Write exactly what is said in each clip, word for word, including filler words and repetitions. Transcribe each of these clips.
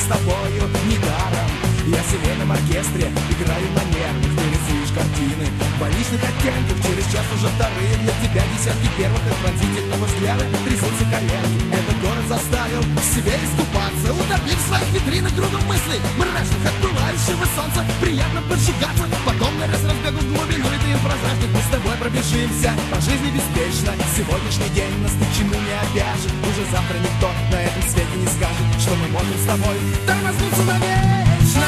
тобою недаром. Я в семейном оркестре играю на нервах, ты рисуешь картины больничных оттенков. Через час уже вторые для тебя десятки первых. От пронзительного взгляда трясутся коленки. Этот город заставил в себе искупаться, утопив в своих витринах груду мыслей мрачных от пылающего солнца. Приятно поджигаться, потом на раз разбегу в глубину. И ты прозрачный, мы с тобой пробежимся по жизни беспечно. Сегодняшний день нас ни к чему не обяжет. Уже завтра никто на этом свете не скажет, что мы можем с тобой тормознуться навечно.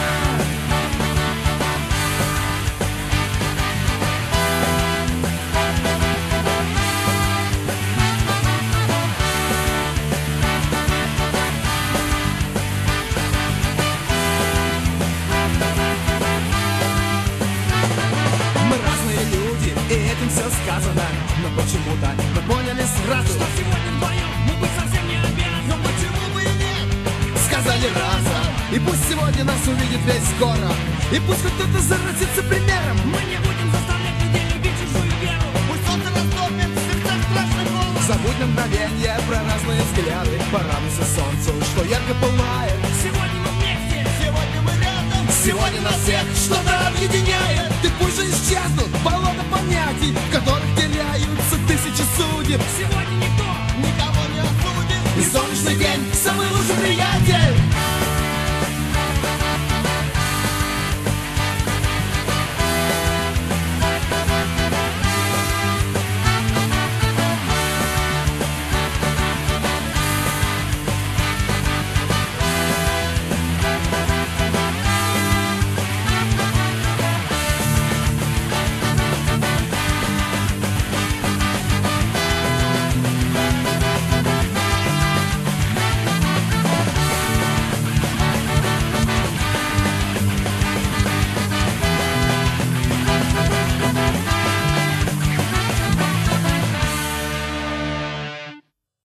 Все сказано, но почему-то мы поняли сразу, что сегодня вдвоем мы быть совсем не обязаны. Но почему бы и нет? Сказали разом. И пусть сегодня нас увидит весь город, и пусть хоть кто-то заразится примером. Мы не будем заставлять людей любить чужую веру. Пусть солнце растопит в сердцах страшный голод. Забудь на мгновенье про разные взгляды. Порадуйся солнцу, что ярко пылает. Сегодня мы вместе, сегодня мы рядом. Сегодня нас всех что-то объединяет.